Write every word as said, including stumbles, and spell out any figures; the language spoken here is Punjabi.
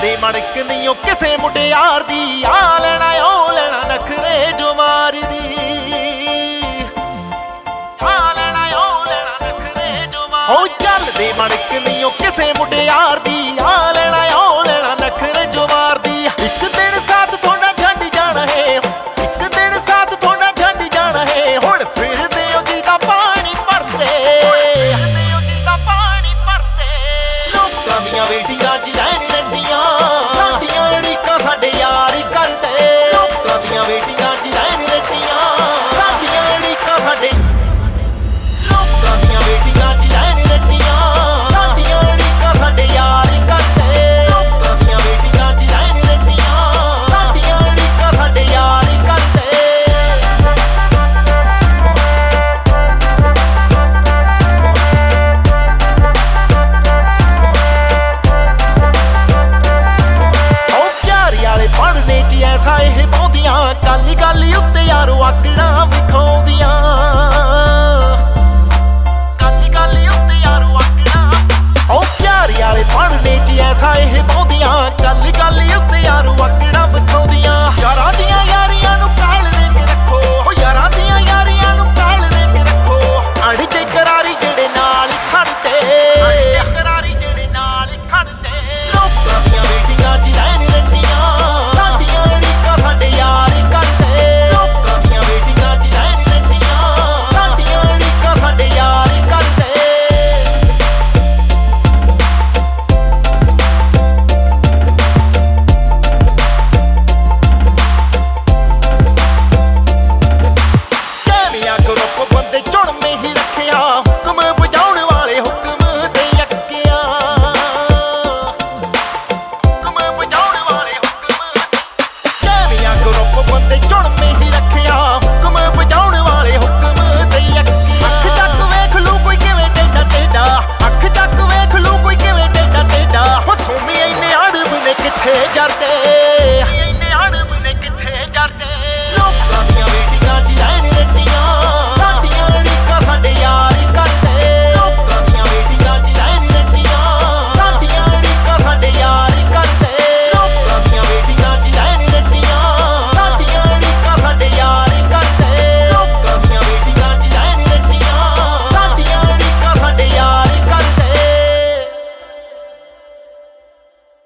ਚੱਲਦੇ ਮੜਕ ਨਹੀਂ ਉਹ ਕਿਸੇ ਮੁਟਿਆਰ ਦੀ, ਆ ਲੈਣਾ ਉਹ ਲੈਣਾ ਨਖਰੇ ਜੋ ਮਾਰਦੀ, ਆ ਲੈਣਾ ਉਹ ਲੈਣਾ ਨਖਰੇ ਜੋ ਮਾਰਦੀ। ਉਹ ਚੱਲਦੇ ਮੜਕ ਨਹੀਂ ਉਹ ਕਿਸੇ ਮੁਟਿਆਰ ਦੀ, ਆ ਲੈਣਾ ਉਹ ਲੈਣਾ ਨਖਰੇ ਜੋ ਮਾਰਦੀ। ਇੱਕ ਦਿਨ ਸਾਥ ਥੋੜਾ ਛੱਡ ਜਾਣਾ ਹੈ, ਇੱਕ ਦਿਨ ਸਾਥ ਥੋੜਾ ਛੱਡ ਜਾਣਾ ਹੈ। ਹੁਣ ਫਿਰਦੇ ਹੋ ਜੀ ਦਾ ਪਾਣੀ ਭਰਦੇ, ਫਿਰਦੇ ਹੋ ਜੀ ਦਾ ਪਾਣੀ ਭਰਦੇ। ਲੋਕਾਂ ਦੀਆਂ ਵੇਟੀਆਂ ਚ ਰਹਿਣ ਰੰਡੀਆਂ, ਸਾਡੀਆਂ ਅੜੀਕਾਂ ਸਾਡੇ ਯਾਰ ਹੀ ਕਰਦੇ। ਲੋਕਾਂ ਦੀਆਂ ਵੇਟੀਆਂ ਚ ਰਹਿਣ ਰੰਡੀਆਂ, ਸਾਡੀਆਂ ਅੜੀਕਾਂ ਸਾਡੇ, ਲੋਕਾਂ ਦੀਆਂ ਵੇਟੀਆਂ ਚ ਰਹਿਣ ਰੰਡੀਆਂ, ਸਾਡੀਆਂ ਅੜੀਕਾਂ ਸਾਡੇ ਯਾਰ ਹੀ ਕਰਦੇ। ਲੋਕਾਂ ਦੀਆਂ ਵੇਟੀਆਂ ਚ ਰਹਿਣ ਰੰਡੀਆਂ, ਸਾਡੀਆਂ ਅੜੀਕਾਂ ਸਾਡੇ ਯਾਰ ਹੀ ਕਰਦੇ। ਪੜ੍ਹਨੇ ਚ ਐਸਾ ਇਹ ਪਾਉਂਦੀਆਂ, ਕਾਲੀ ਕਾਲੀ ਉੱਤੇ ਯਾਰੋ ਆਕੜਾਂ ਵਿਖਾਉਂਦੀਆਂ, ਕਾਲੀ ਕਾਲੀ ਉੱਤੇ ਯਾਰੋ ਆਕੜਾਂ। ਉਹ ਪਿਆਰੀ ਵਾਲੇ ਪੜ੍ਹਨੇ ਚ ਐਸਾ ਇਹ ਪਾਉਂਦੀਆਂ, ਕਾਲੀ ਕਾਲੀ ਉੱਤੇ ਯਾਰੋ ਆਕੜਾਂ ਵਿਖਾਉਂਦੀਆਂ। ਯਾਰਾਂ ਦੀਆਂ ਯਾਰੀਆਂ ਨੂੰ ਕਾਲ ਦੇ ਕੇ ਰੱਖੋ, ਉਹ ਯਾਰਾਂ ਦੀਆਂ ਯਾਰੀਆਂ ਨੂੰ ਕਾਲ ਦੇ ਕੇ ਰੱਖੋ। ਅੜ ਜੇ ਕਰਾਰੀ ਜਿਹੜੇ ਨਾਲ ਖੜਦੇ, ਅੜ ਜੇ ਕਰਾਰੀ ਜਿਹੜੇ ਨਾਲ ਖੜਦੇ। ਲੋਕਾਂ ਦੀਆਂ ਵੇਟੀਆਂ ਚ ਰਹਿਣ ਰੰਡੀਆਂ, ਸਾਡੀਆਂ ਅੜੀਕਾਂ ਸਾਡੇ ਯਾਰ ਹੀ ਕਰਦੇ। ਲੋਕਾਂ ਦੀਆਂ ਵੇਟੀਆਂ ਚ ਰਹਿਣ ਰੰਡੀਆਂ, ਸਾਡੀਆਂ ਅੜੀਕਾਂ ਸਾਡੇ ਯਾਰ ਹੀ ਕਰਦੇ। ਕਹਿਮਿਆਂ ਗਰੁੱਪ ਬੰਦੇ ਚੁਣਵੇਂ ਹੀ ਰੱਖਿਆ, ਹੁਕਮ ਵਜਾਉਣ ਵਾਲੇ ਹੁਕਮ ਤੇ ਅੱਕਿਆ, ਹੁਕਮ ਵਜਾਉਣ ਵਾਲੇ ਹੁਕਮ। ਕਹਿਮਿਆਂ ਗਰੁੱਪ ਬੰਦੇ ਚੁਣਵੇਂ ਹੀ ਰੱਖਿਆ, ਹੁਕਮ ਵਜਾਉਣ ਵਾਲੇ ਹੁਕਮ ਤੇ ਅੱਕਿਆ। ਅੱਖ ਚੱਕ ਵੇਖ ਲੂ ਕੋਈ ਕਿਵੇਂ ਟੇਢਾ ਟੇਢਾ, ਅੱਖ ਚੱਕ ਵੇਖ ਲੂ ਕੋਈ ਕਿਵੇਂ ਟੇਢਾ ਟੇਢਾ। ਹੋ ਸੋਮੀ ਇੰਨੇ ਅੜਬ ਨੇ ਕਿੱਥੇ ਜਰਦੇ, ਇੰਨੇ ਅੜਬ ਨੇ ਕਿੱਥੇ ਜਰਦੇ।